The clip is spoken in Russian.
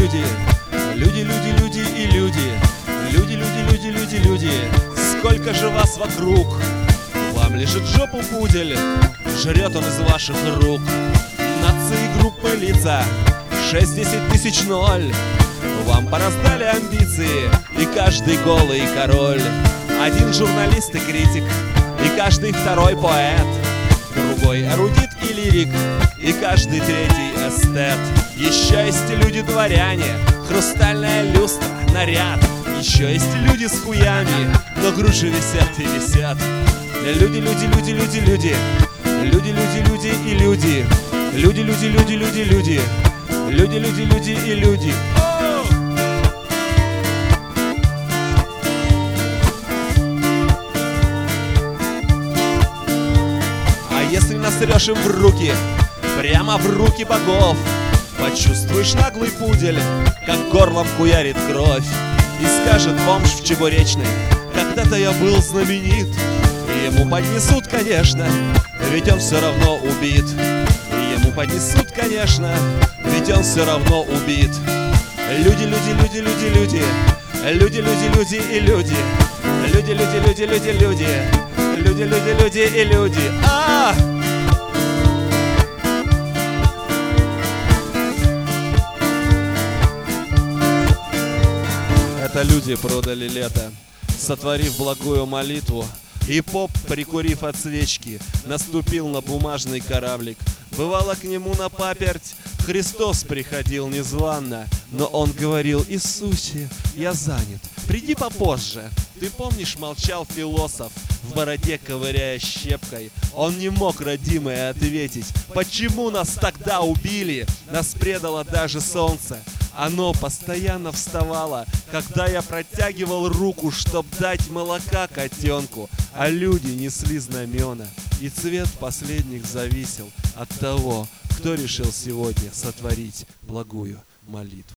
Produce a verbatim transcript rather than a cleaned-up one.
люди, люди, люди, люди и люди, люди, люди, люди, люди, люди. Сколько же вас вокруг? Вам лежит жопу пудель, жрет он из ваших рук. Нации группы лица шесть-десять тысяч ноль. Вам пораздали амбиции, и каждый голый король. Один журналист и критик, и каждый второй поэт. Другой эрудит и лирик, и каждый третий эстет. Еще есть люди-дворяне, хрустальная люстра, наряд. Еще есть люди с хуями, но груши висят и висят. Люди, люди, люди, люди, люди. Люди, люди, люди и люди. Люди, люди, люди, люди, люди. Люди, люди, люди и люди. А если насрешь им в руки, прямо в руки богов, почувствуешь наглый пудель, как горлом хуярит кровь. И скажет бомж в Чебуречной: когда-то я был знаменит. И ему поднесут, конечно, ведь он все равно убит. И ему поднесут, конечно, ведь он все равно убит. Люди, люди, люди, люди, люди. Люди, люди, люди и люди. Люди, люди, люди, люди, люди. Люди, люди, люди и люди. А! Это люди продали лето, сотворив благую молитву. И поп, прикурив от свечки, наступил на бумажный кораблик. Бывало, к нему на паперть Христос приходил незванно, но он говорил: Иисусе, я занят, приди попозже. Ты помнишь, молчал философ, в бороде ковыряя щепкой. Он не мог, родимый, ответить: почему нас тогда убили? Нас предало даже солнце. Оно постоянно вставало, когда я протягивал руку, чтоб дать молока котенку, а люди несли знамена, и цвет последних зависел от того, кто решил сегодня сотворить благую молитву.